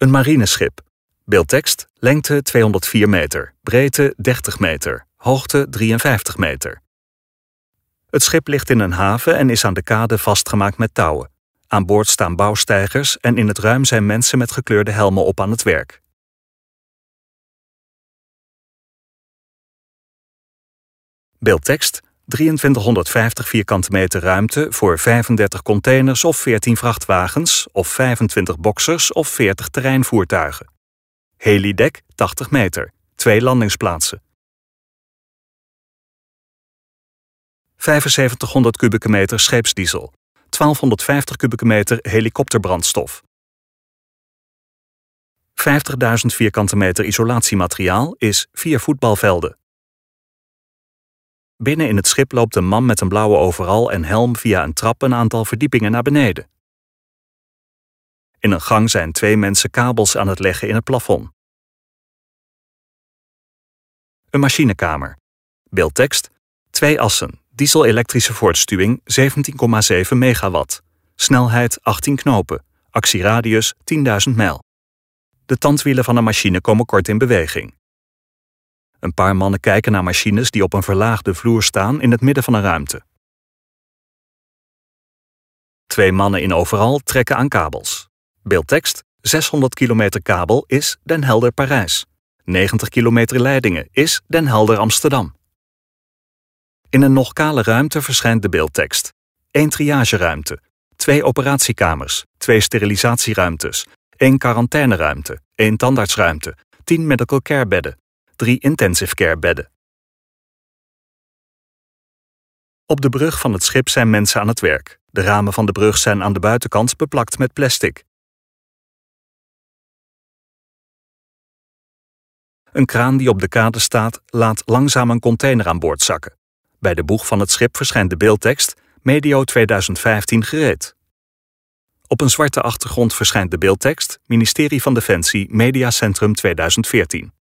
Een marineschip. Beeldtekst: lengte 204 meter, breedte 30 meter, hoogte 53 meter. Het schip ligt in een haven en is aan de kade vastgemaakt met touwen. Aan boord staan bouwsteigers en in het ruim zijn mensen met gekleurde helmen op aan het werk. Beeldtekst: 2350 vierkante meter ruimte voor 35 containers of 14 vrachtwagens of 25 boxers of 40 terreinvoertuigen. Helidek 80 meter, 2 landingsplaatsen. 7500 kubieke meter scheepsdiesel, 1250 kubieke meter helikopterbrandstof. 50.000 vierkante meter isolatiemateriaal is 4 voetbalvelden. Binnen in het schip loopt een man met een blauwe overal en helm via een trap een aantal verdiepingen naar beneden. In een gang zijn 2 mensen kabels aan het leggen in het plafond. Een machinekamer. Beeldtekst: 2 assen, diesel-elektrische voortstuwing 17,7 megawatt. Snelheid 18 knopen, actieradius 10.000 mijl. De tandwielen van een machine komen kort in beweging. Een paar mannen kijken naar machines die op een verlaagde vloer staan in het midden van een ruimte. 2 mannen in overal trekken aan kabels. Beeldtekst: 600 kilometer kabel is Den Helder Parijs. 90 kilometer leidingen is Den Helder Amsterdam. In een nog kale ruimte verschijnt de beeldtekst: 1 triageruimte, 2 operatiekamers, 2 sterilisatieruimtes, 1 quarantaineruimte, 1 tandartsruimte, 10 medical care bedden, 3 intensive care bedden. Op de brug van het schip zijn mensen aan het werk. De ramen van de brug zijn aan de buitenkant beplakt met plastic. Een kraan die op de kade staat, laat langzaam een container aan boord zakken. Bij de boeg van het schip verschijnt de beeldtekst: medio 2015 gereed. Op een zwarte achtergrond verschijnt de beeldtekst: Ministerie van Defensie Mediacentrum 2014.